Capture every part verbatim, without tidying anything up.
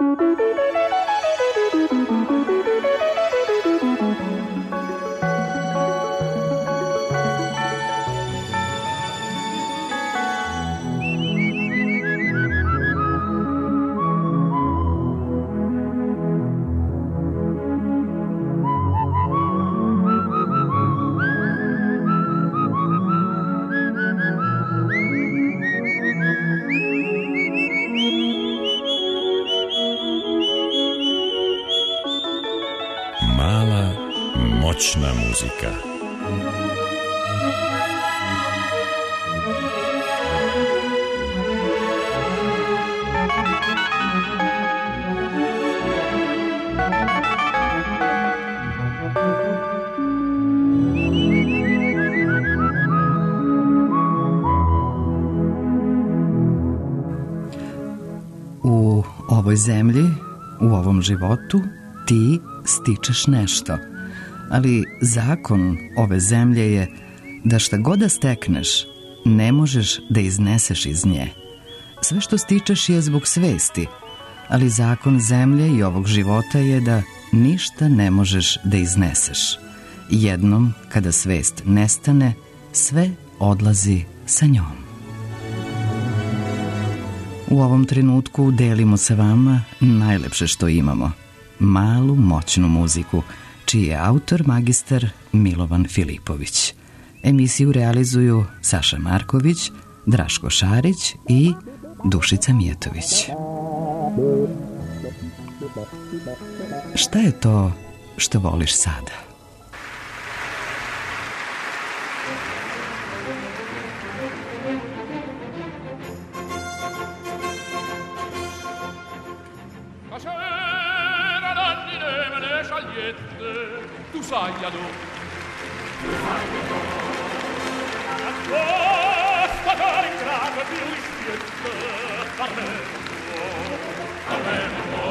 Moćna muzika. U ovoj zemlji, u ovom životu, ti stičeš nešto. Ali zakon ove zemlje je da šta god da stekneš, ne možeš da izneseš iz nje. Sve što stičeš je zbog svesti, ali zakon zemlje i ovog života je da ništa ne možeš da izneseš. Jednom, kada svest nestane, sve odlazi sa njom. U ovom trenutku delimo sa vama najlepše što imamo, malu moćnu muziku, čiji je autor magistar Milovan Filipović. Emisiju realizuju Saša Marković, Draško Šarić i Dušica Mijetović. Šta je to što voliš sada? Tu sai adoro, tu sai adoro. Accosta per il grado più ispietto, Armeno, Armeno.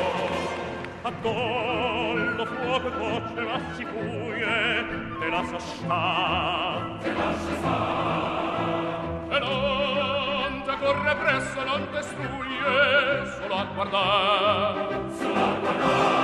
Addollo fuoco voce ma si fuie, te la sa sta, te la sa sta. E non te corre presso, non te struie, solo a guardar, solo a guardar.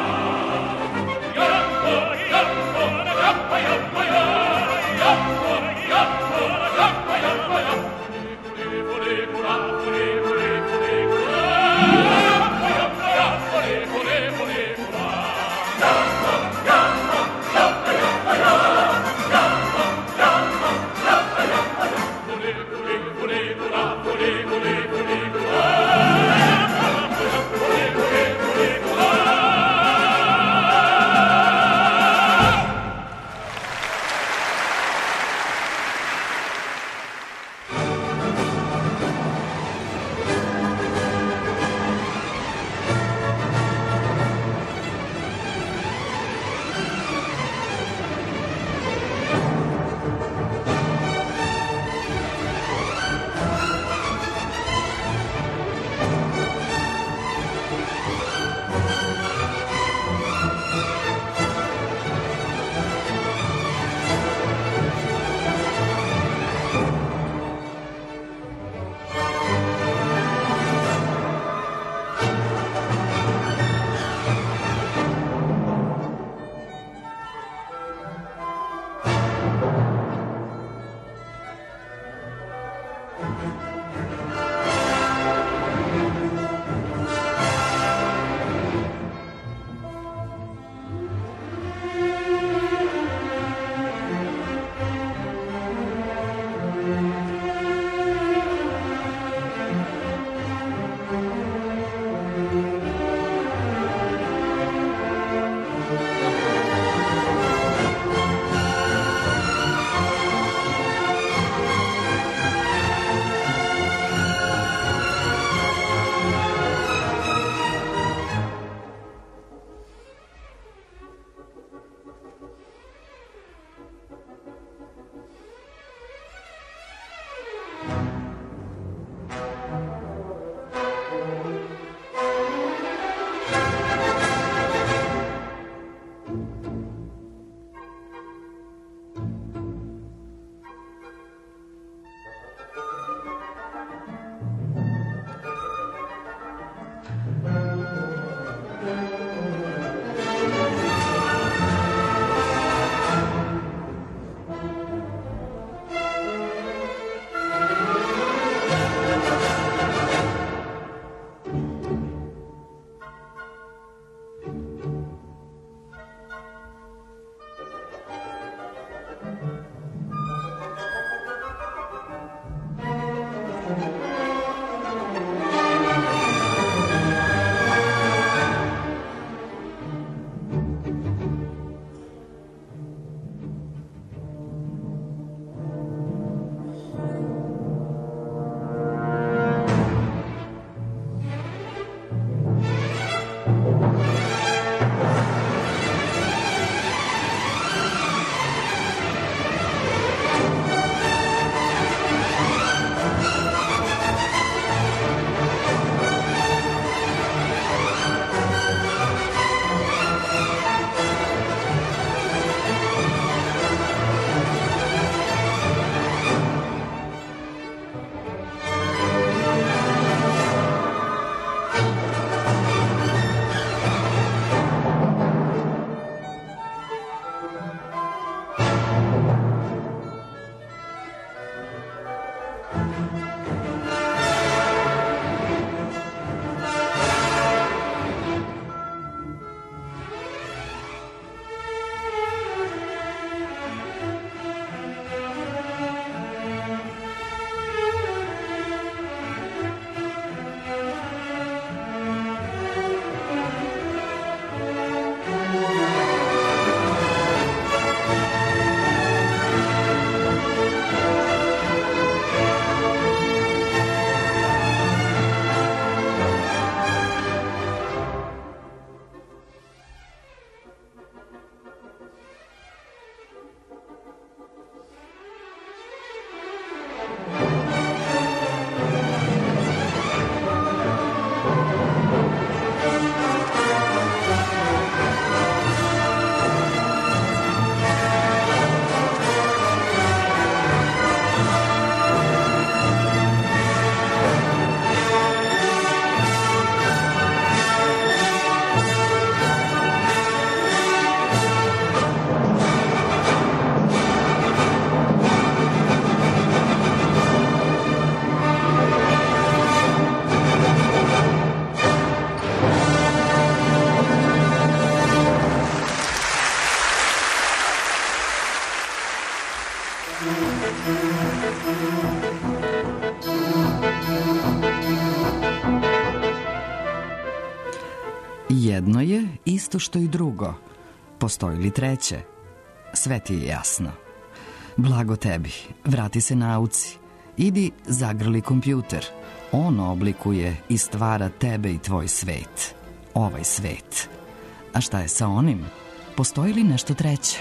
Jedno je isto što i drugo. Postoji li treće? Sve ti je jasno. Blago tebi, vrati se nauci. Idi zagrli kompjuter. On oblikuje i stvara tebe i tvoj svet. Ovaj svet. A šta je sa onim? Postoji li nešto treće?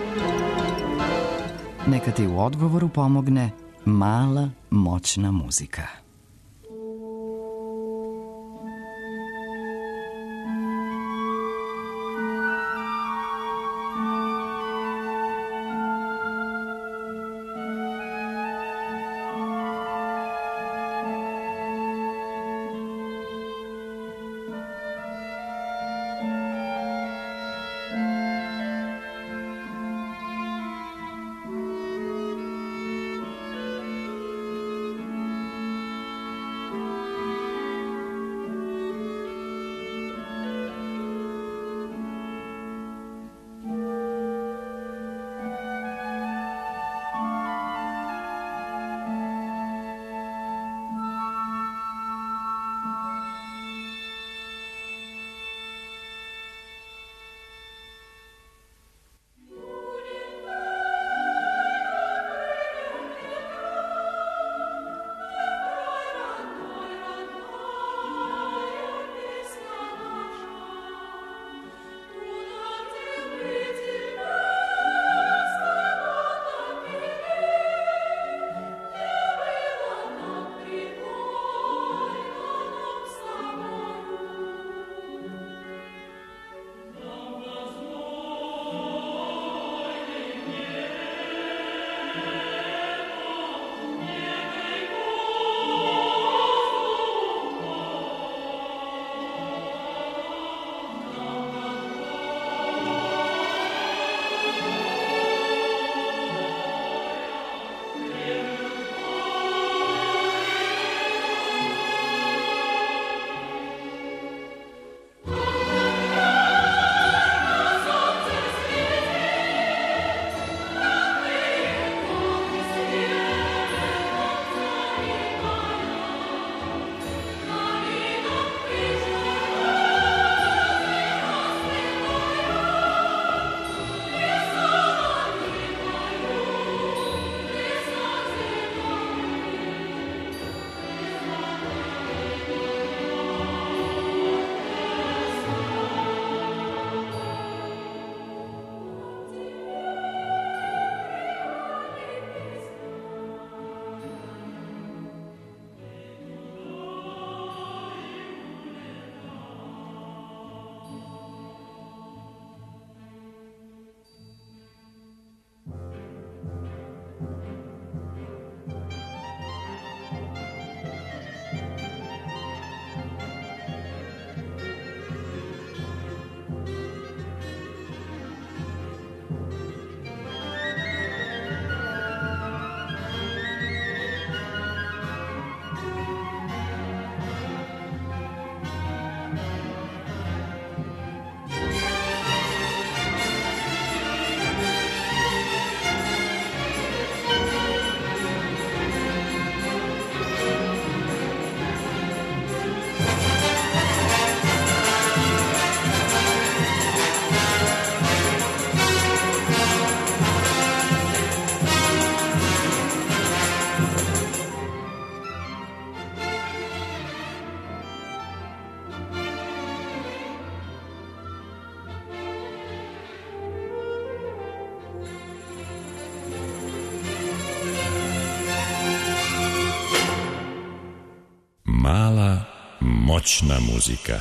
Neka ti u odgovoru pomogne mala, moćna muzika. Moćna muzika.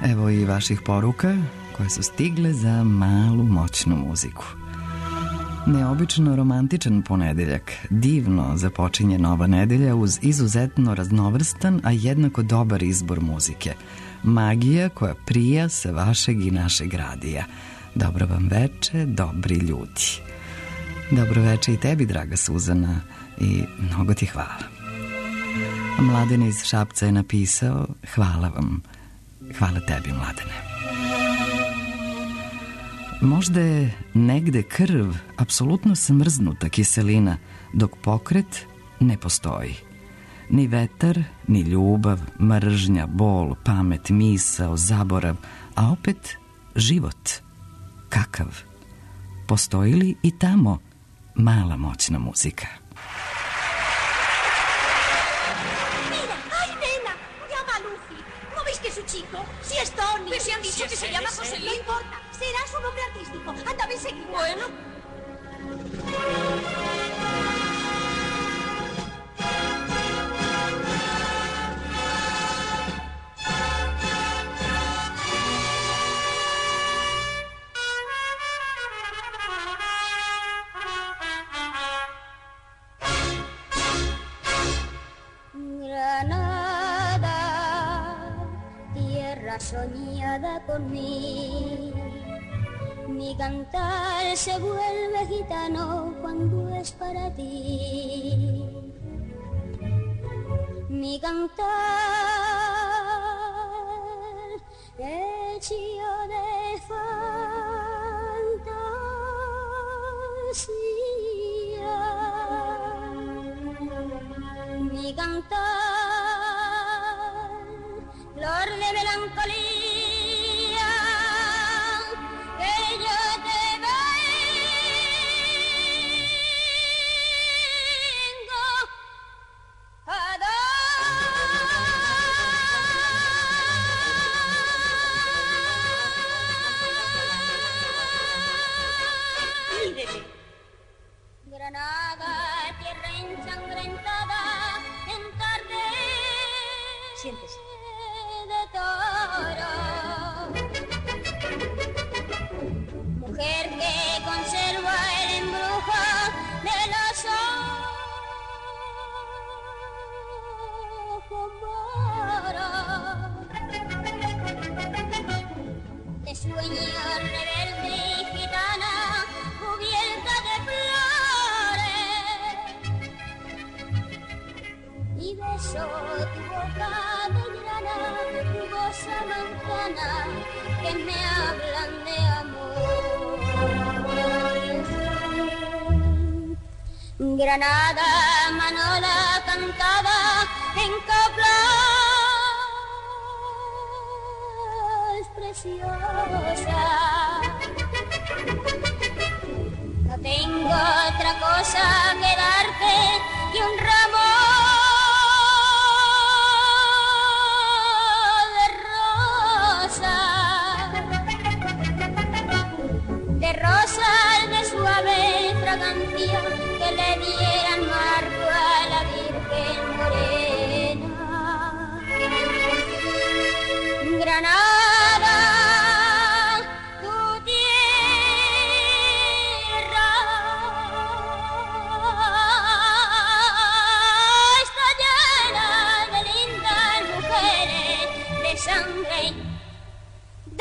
Evo i vaših poruka koje su stigle za malu moćnu muziku. Neobično romantičan ponedeljak, divno započinje nova nedelja uz izuzetno raznovrstan, a jednako dobar izbor muzike. Magija koja prija sa vašeg i našeg radija. Dobro vam veče, dobri ljudi. Dobro veče i tebi, draga Suzana, i mnogo ti hvala. Mladen iz Šapca je napisao: hvala vam. Hvala tebi, Mladene. Možda je negde krv apsolutno smrznuta kiselina, dok pokret ne postoji. Ni vetar, ni ljubav, mržnja, bol, pamet, misao, zaborav, a opet život. Kakav? Postoji li i tamo mala moćna muzika? Si es Tony. Pero si han dicho que se llama José Luis. No importa, será su nombre artístico. Anda, ven seguida. Bueno. Soñada por mí, mi cantar se vuelve gitano cuando es para ti. Mi cantar hecho de fantasía, mi cantar flor de melancolía, que yo te vengo a dar. Míreme. Granada, tierra ensangrentada, en tarde. Siéntese. Mujer que conserva el embrujo de los ojos moros, de sueño rebelde y gitana cubierta de flores, y beso tu boca de jugosa manzana que me hablan de amor. Granada, Manola cantada en coplas preciosas. No tengo otra cosa que darte que un ramo que le dieran marco a la Virgen Morena. Granada, tu tierra está llena de lindas mujeres de sangre de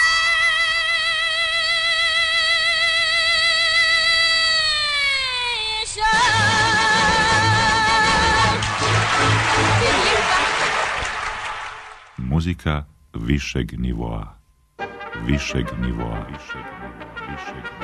Muzika višeg nivoa, višeg nivoa, višeg nivoa, višeg nivoa.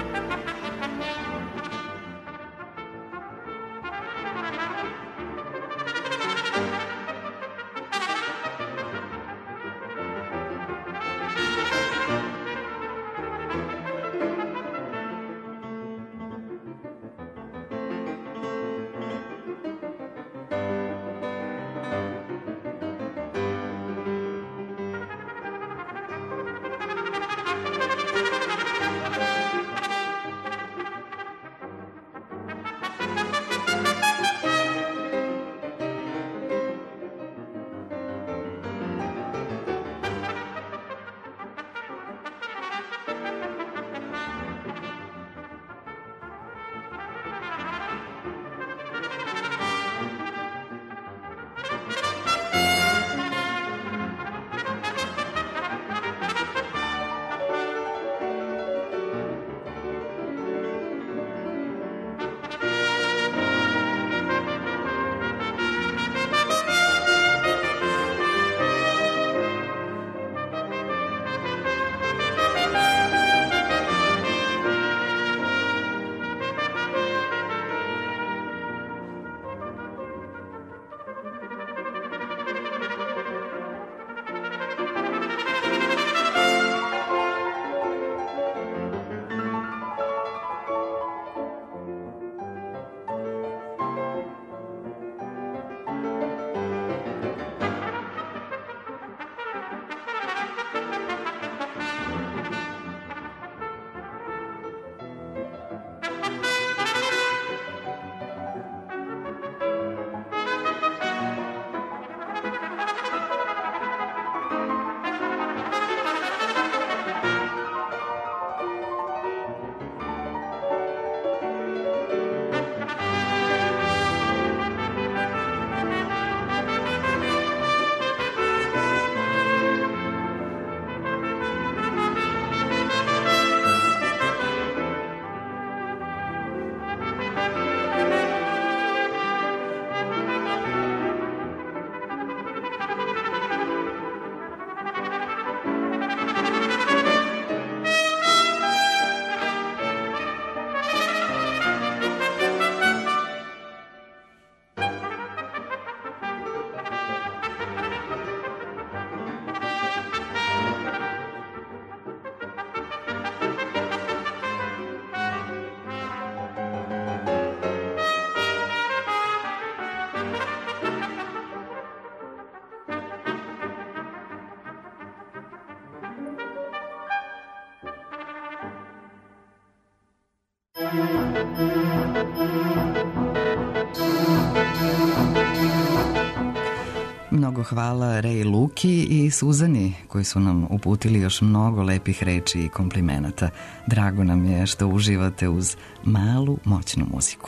Mnogo hvala Rej Luki i Suzani koji su nam uputili još mnogo lepih reči i komplimenata. Drago nam je što uživate uz malu moćnu muziku.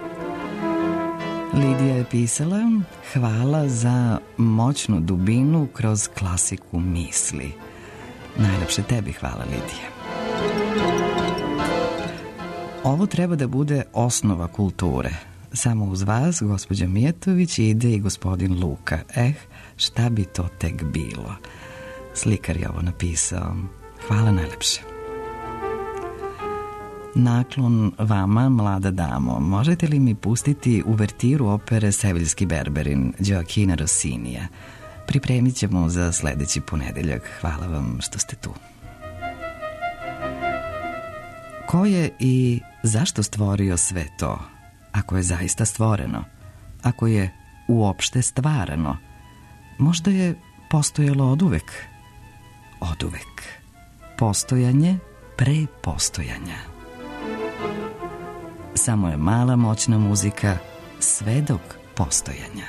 Lidija je pisala: hvala za moćnu dubinu kroz klasiku misli. Najlepše tebi hvala, Lidija. Ovo treba da bude osnova kulture. Samo uz vas, gospođa Mijatović, ide i gospodin Luka. Eh, šta bi to tek bilo? Slikar je ovo napisao. Hvala najlepše. Naklon vama, mlada damo. Možete li mi pustiti uvertiru opere Seviljski berberin Gioachina Rossinija? Pripremit ćemo za sledeći ponedeljak. Hvala vam što ste tu. Ko je i zašto stvorio sve to? Ako je zaista stvoreno, ako je uopšte stvarano, možda je postojalo oduvek. Oduvek. Postojanje pre postojanja. Samo je mala moćna muzika svedok postojanja.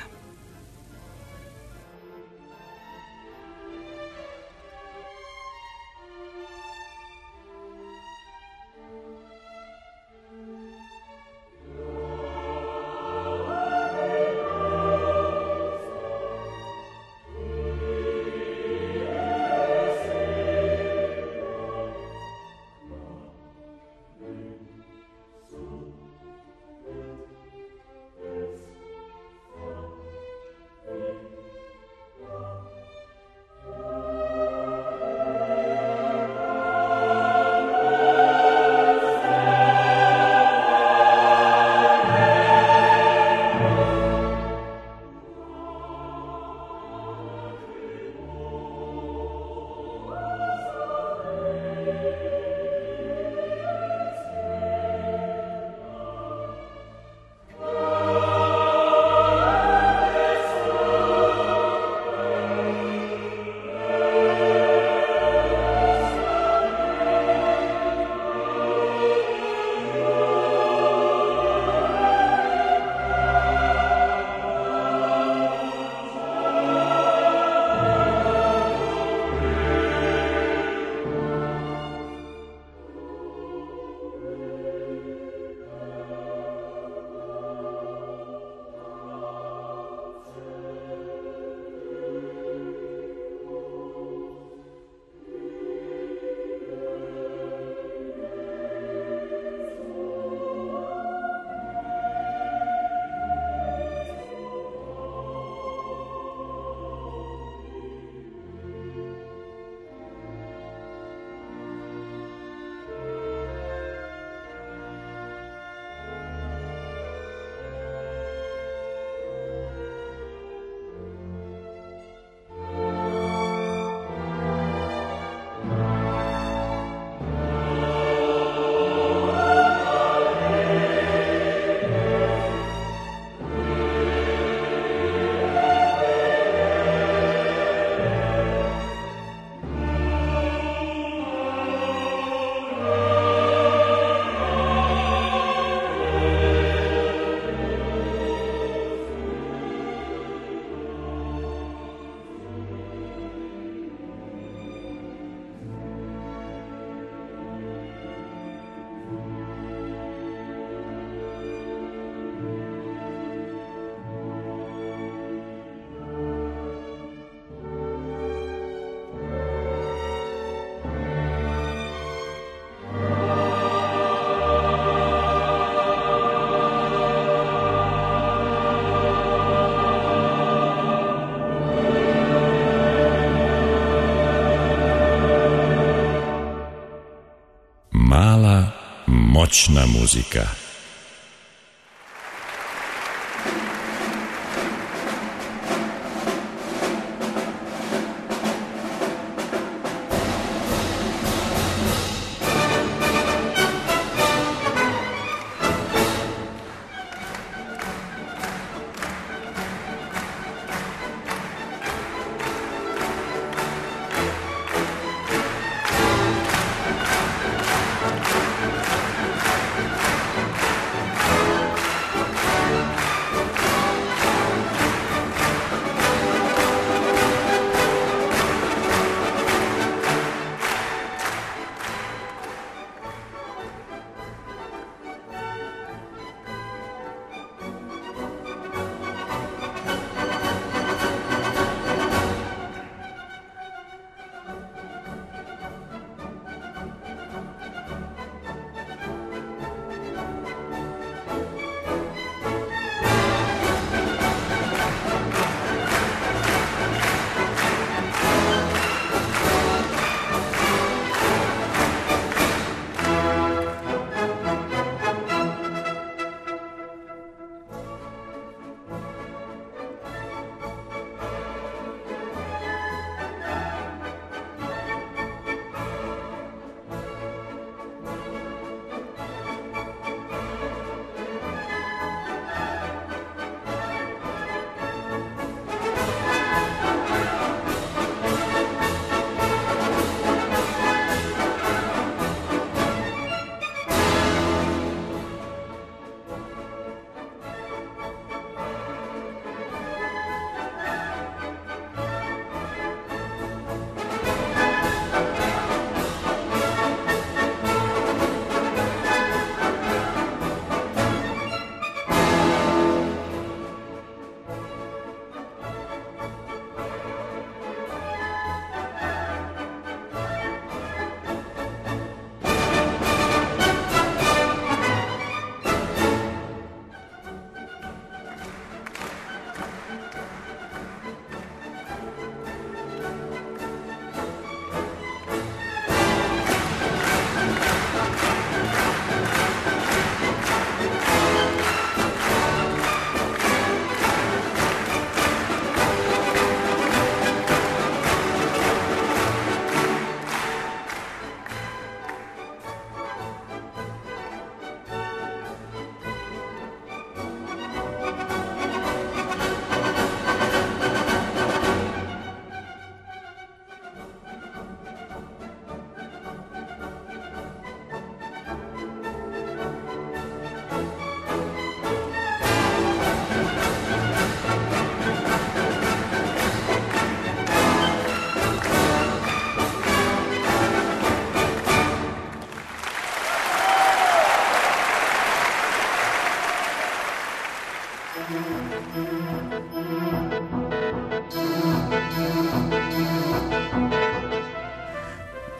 Moćna muzika.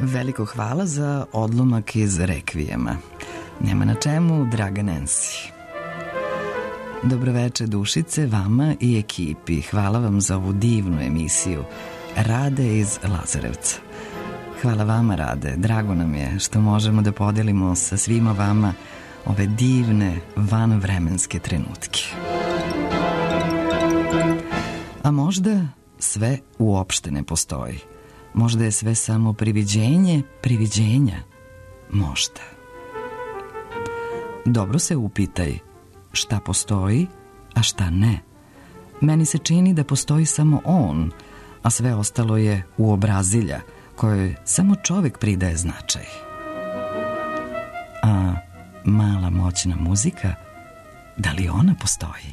Veliko hvala za odlomak iz Rekvijema. Nema na čemu, draga Nancy. Dobroveče dušice, vama i ekipi. Hvala vam za ovu divnu emisiju. Rade iz Lazarevca. Hvala vama, Rade. Drago nam je što možemo da podelimo sa svima vama ove divne vanvremenske trenutke. A možda sve uopšte ne postoji. Možda je sve samo priviđenje priviđenja. Možda. Dobro se upitaj šta postoji, a šta ne. Meni se čini da postoji samo on, a sve ostalo je uobrazilja kojoj samo čovek pridaje značaj. A mala moćna muzika, da li ona postoji?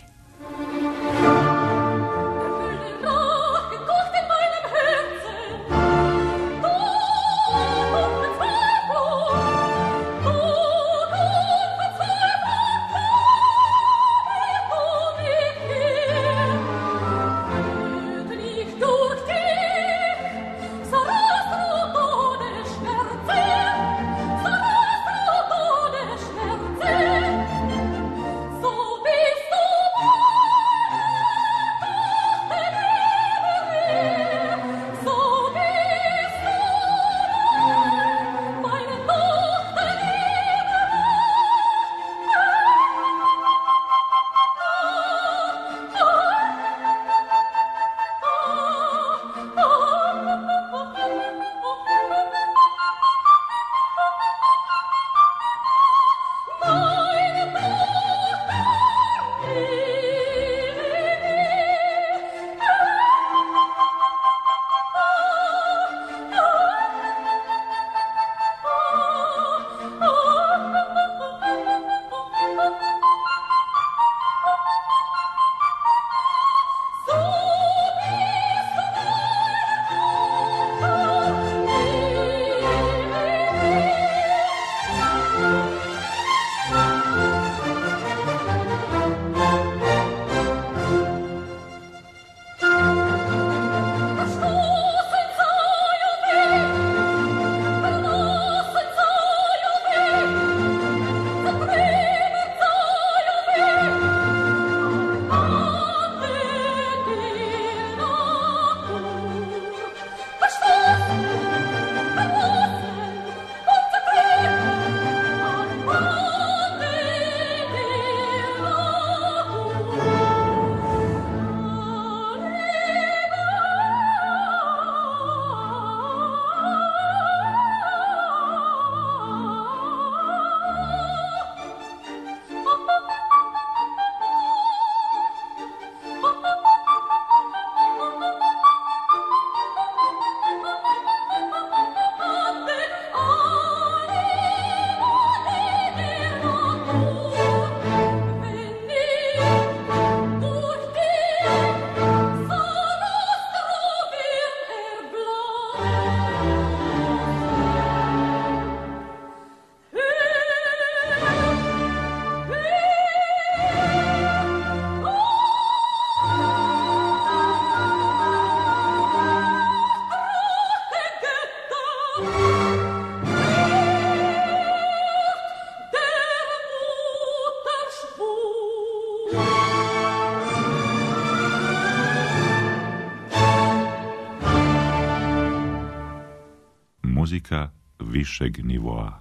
Muzika višeg nivoa,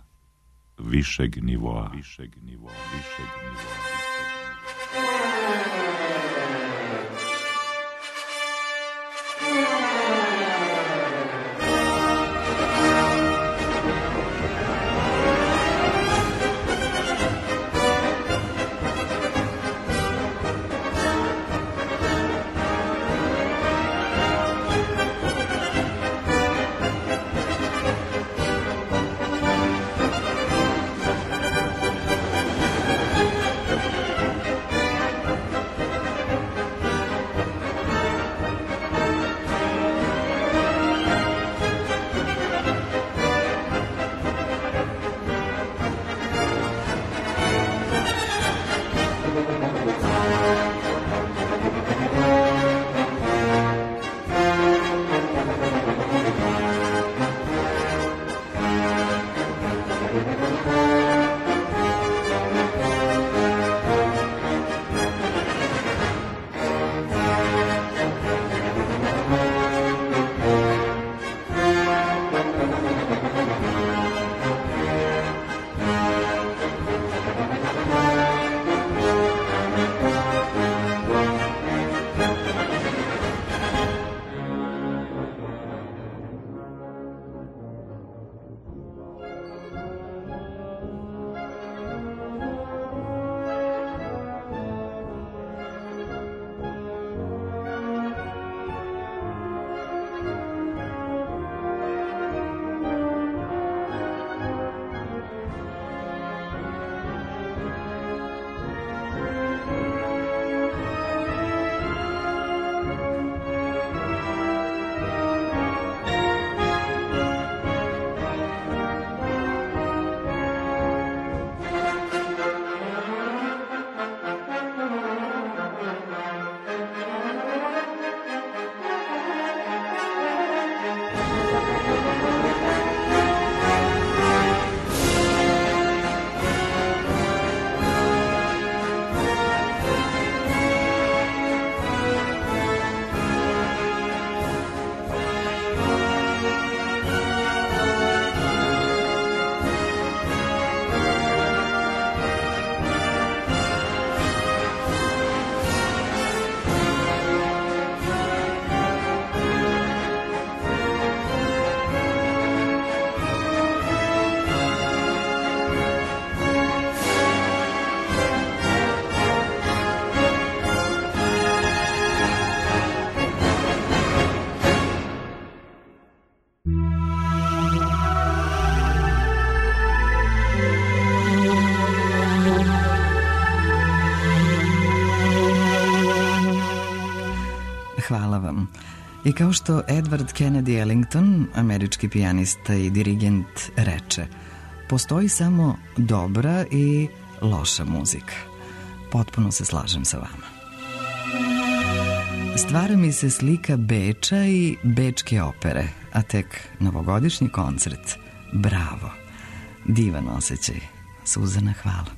višeg nivoa, višeg nivoa, višeg nivoa. I kao što Edward Kennedy Ellington, američki pijanista i dirigent, reče, postoji samo dobra i loša muzika. Potpuno se slažem sa vama. Stvara mi se slika Beča i bečke opere, a tek novogodišnji koncert. Bravo. Divan osjećaj. Suzana, hvala.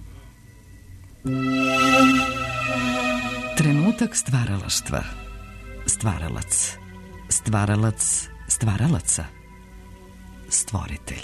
Trenutak stvaralaštva. Stvaralac. Stvaralac stvaralaca. Stvoritelj.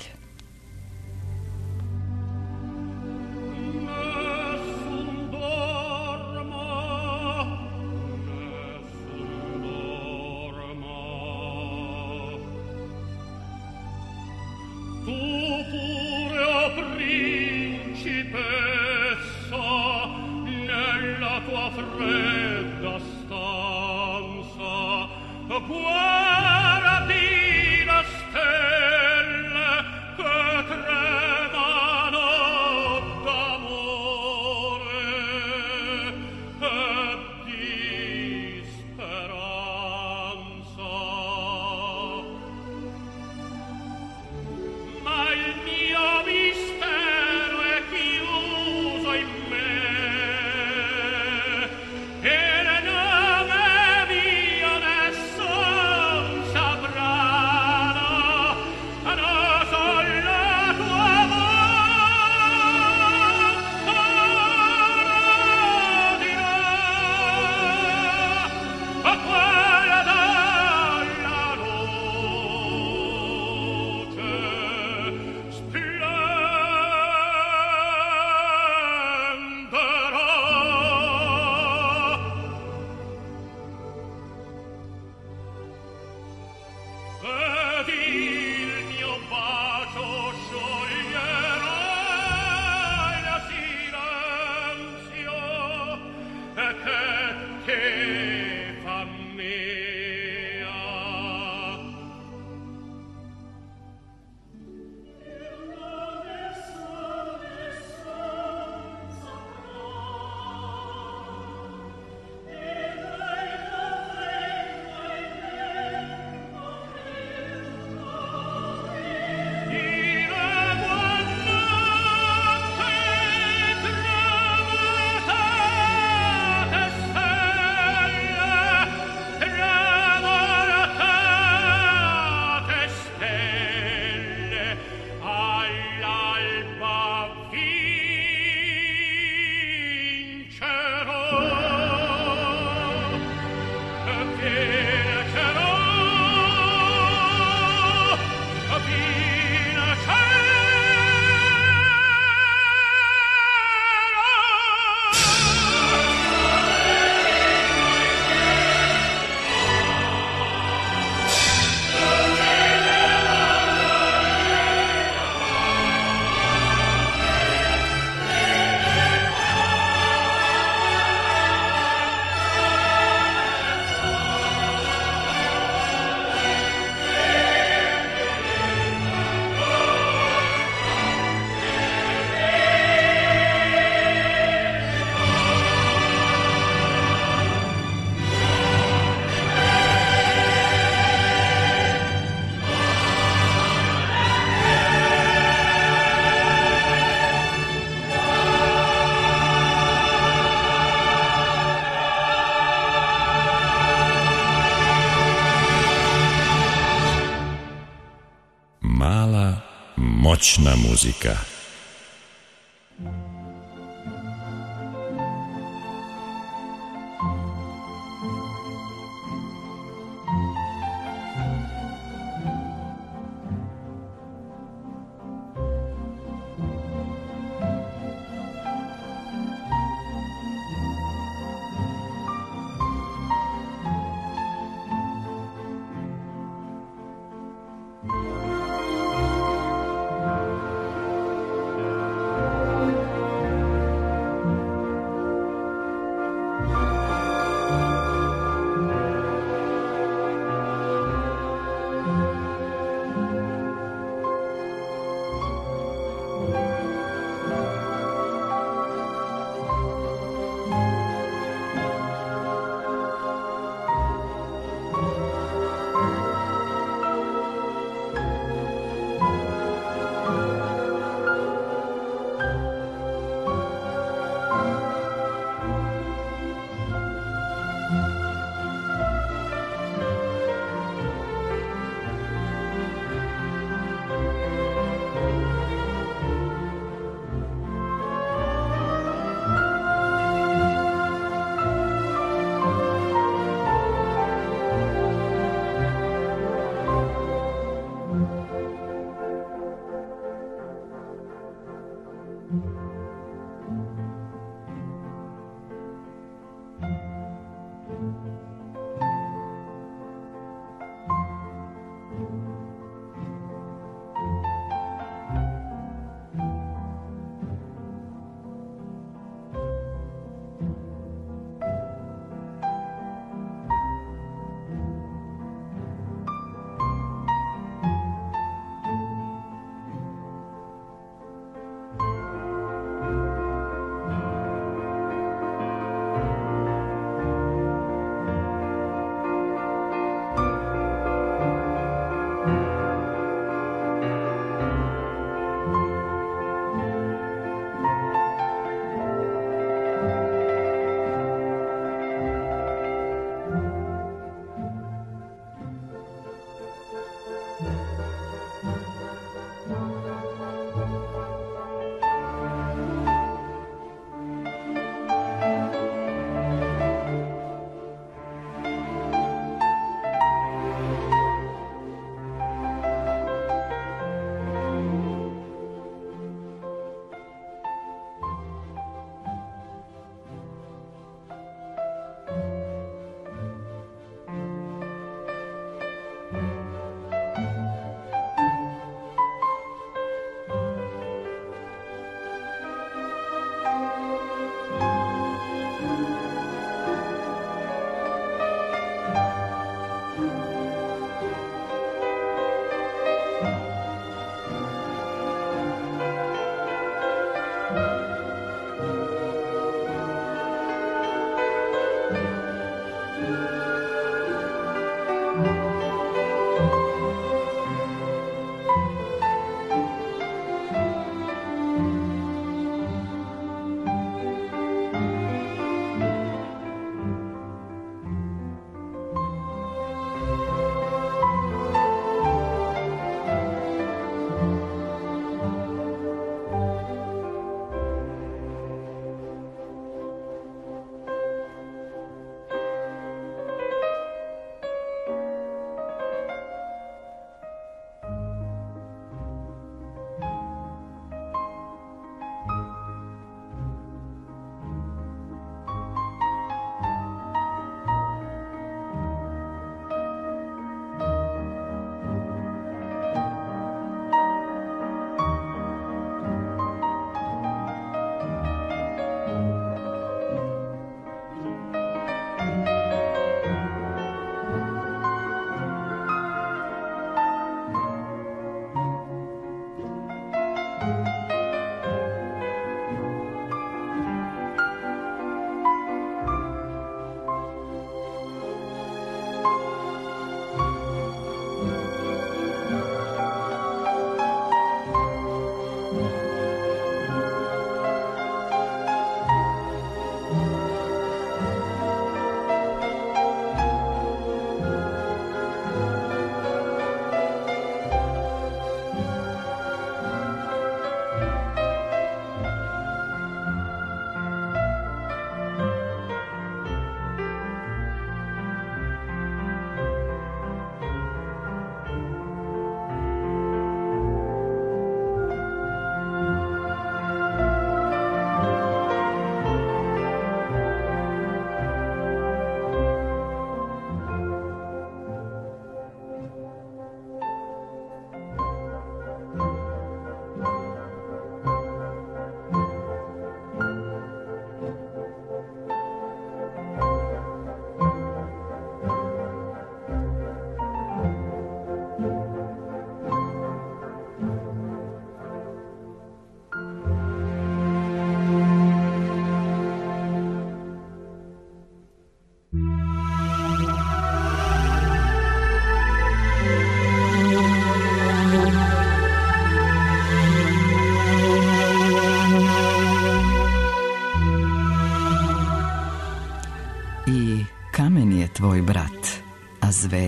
Moćna muzika.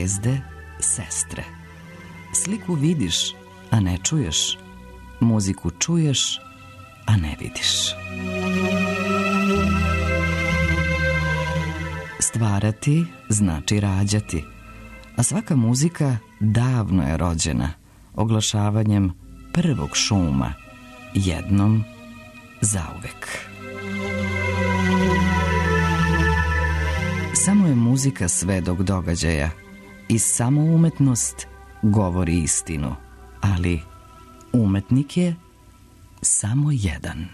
zvezde, sestre. Sliku vidiš, a ne čuješ. Muziku čuješ, a ne vidiš. Stvarati znači rađati, a svaka muzika davno je rođena oglašavanjem prvog šuma, jednom zauvek. Samo je muzika svedok događaja i samo umetnost govori istinu, ali umetnik je samo jedan.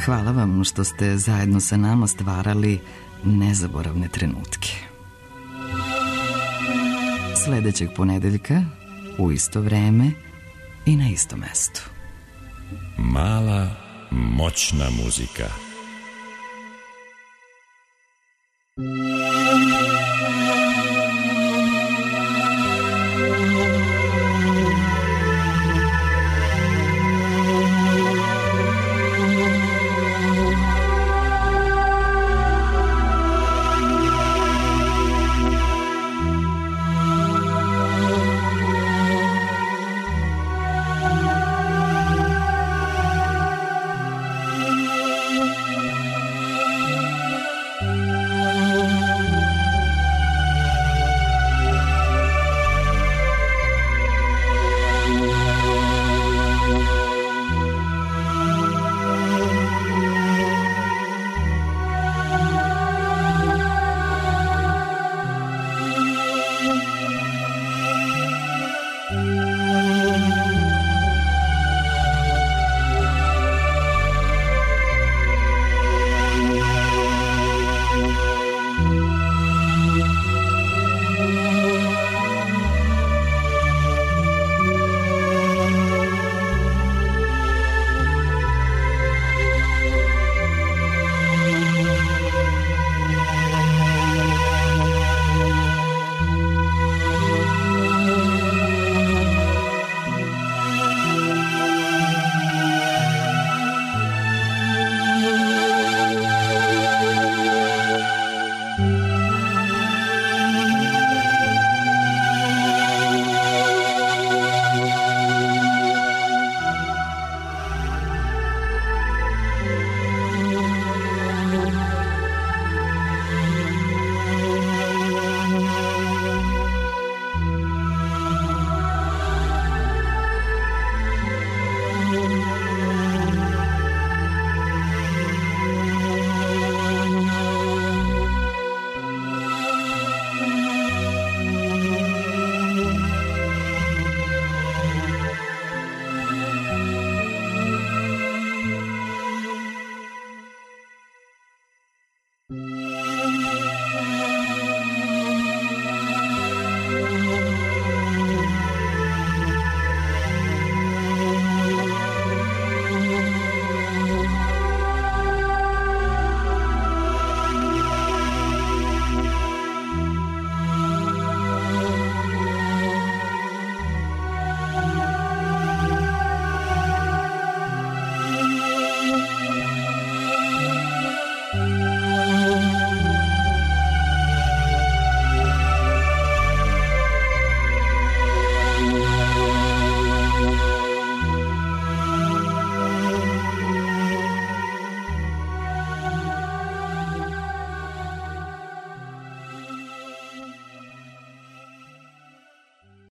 Hvala vam što ste zajedno sa nama stvarali nezaboravne trenutke. Sledećeg ponedeljka u isto vreme i na istom mestu. Mala, moćna muzika.